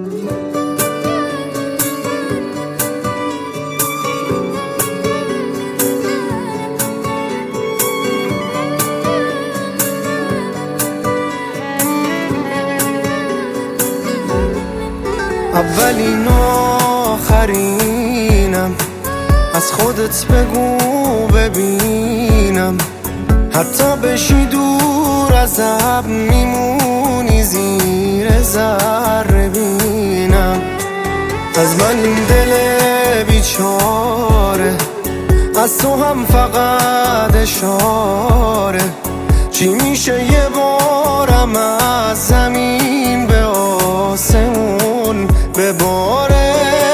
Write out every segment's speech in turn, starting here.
اولین و آخرینم، از خودت بگو ببینم. حتی بشی دور از اب میمونی زیر ذره بینم. از من این دل بیچاره، از تو هم فقط اشاره. چی میشه یه بارم از زمین به آسمون بباره؟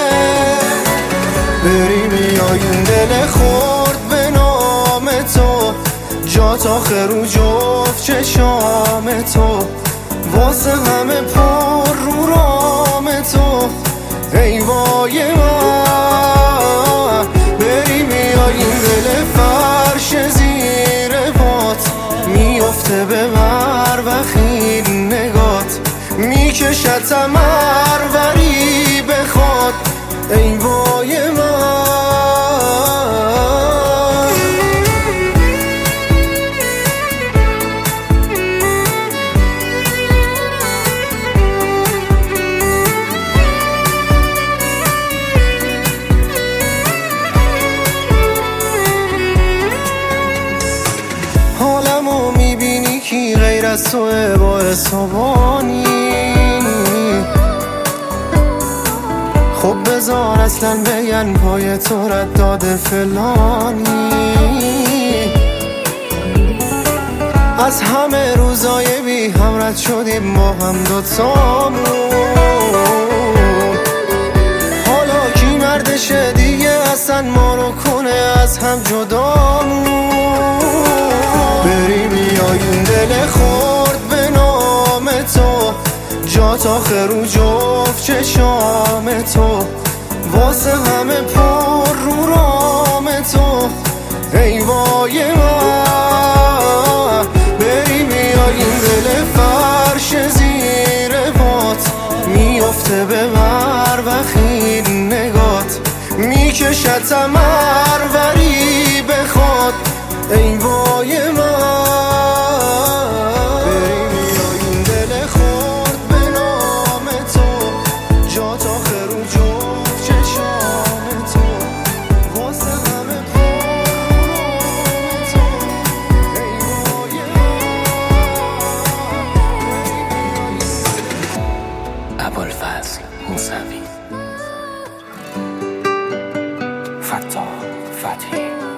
بری بیای این دل خورد به نام تو، جات آخر رو جفت چشام تو، واسه همه پر رو رام تو. ای وای من، بری بیای این دل فرش زیر پات، میفته به مروخین نگات، میکشد تمروری بخواد. ای وای من. حالمو میبینی کی غیر از توه با حسابانی؟ خب بذار اصلا بگن پای تو رد داده فلانی. از همه روزای بی هم رد شدیم با هم دوتامون. حالا کی مردشه دیگه اصلا ما رو کنه از هم جدامون؟ بری بیای این دل خورد به نام تو، جات آخر رو جفت چشام تو، واسه همه پر رو رام تو. ای وای من، بری بیای این دل فرش زیر پات، میفته به مروخین نگات، میکشد تمروری بخواد. ای وای من. ابوالفضل موسوی، فتاح فتحی.